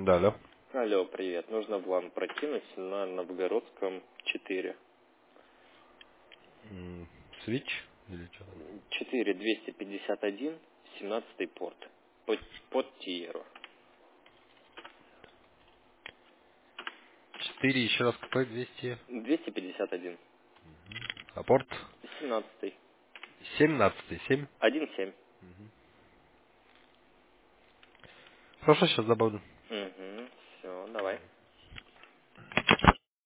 Да, алло. Алло, привет. Нужно план прокинуть на Новгородском 4. Свич или что? 4 251, 17 порт. Под Тиеру. 4, еще раз какой? 200? 251. Апорт? 17. 17, 7? 1,7. Хорошо, сейчас добавлю. Угу. Все, давай.